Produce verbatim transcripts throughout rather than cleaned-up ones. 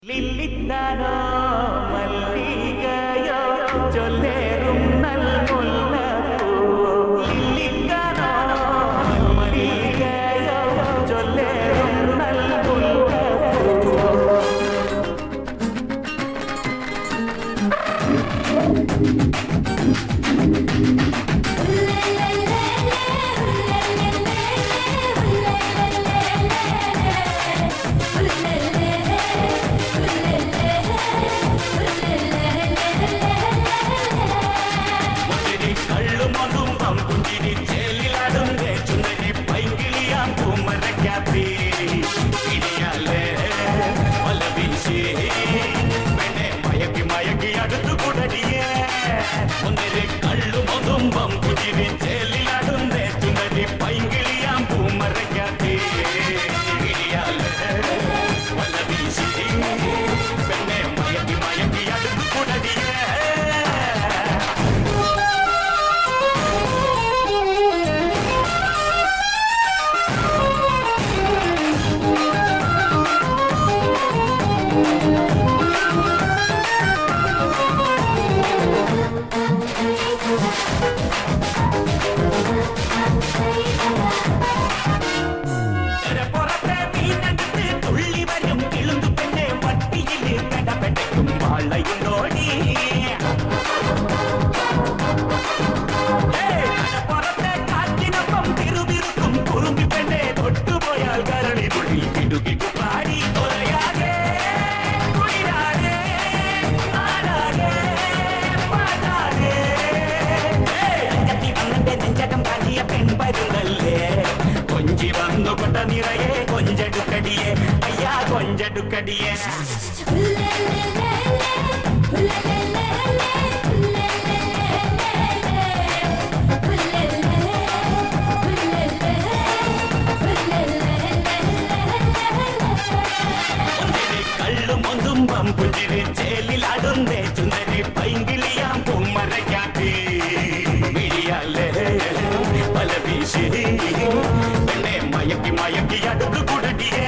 ലില്ലിത്താനോ മല്ലികയോ ചൊല്ലേറും നൽമുല്ലപ്പൂവോ ലില്ലിത്താനോ മല്ലികയോ ചൊല്ലേറും നൽമുല്ലപ്പൂവോ കൊഞ്ചടുക്കടിയേ കള്ളും ഒന്നും പമ്പുചിരി ചേലിലാടുന്നേ ചുന്ദരി പൈങ്കിളിയാം പൂമരക്കാട്ടി മിഴിയാലേ പല വീശി പെണ്ണെ മയക്കി മയക്കി അടുത്തു കൂടടിയേ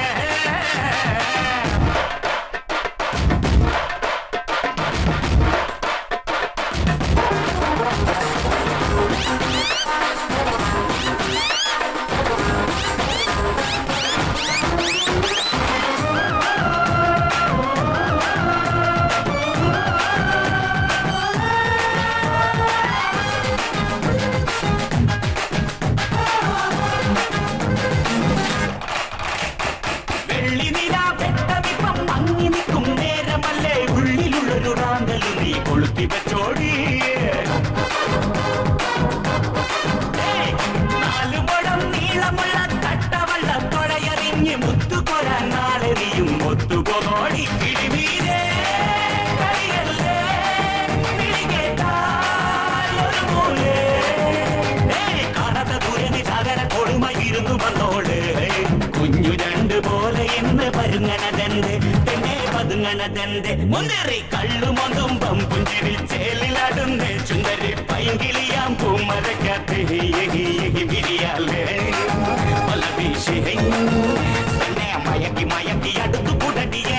നാലുപടം നീളമുള്ള തട്ടവള്ള തുഴയറിഞ്ഞ് മുത്തുകൊരാൻ നാളെറിയും ഒത്തുപോടി കിഴിമീരേ കളിയല്ലേ ഒരു പോലെ കാണാത്ത ദൂരന് ചകര കൊടുമയിരുന്നു വന്നോള് കുഞ്ഞു രണ്ട് പോലെ ഇന്ന് പരുങ്ങനതെന്റെ തന്നെ പതുങ്ങനതെന്റെ മുന്നേറി കള്ളുമൊന്നും പമ്പുഞ്ചിരി ചേലിലാടുന്നേ ചുന്ദരി പൈങ്കിളിയാം പൂമരക്കാത്ത് വിരിയാലേ പല വീശി തന്നെ മയക്കി മയക്കി അടുത്തു കൂടടിയ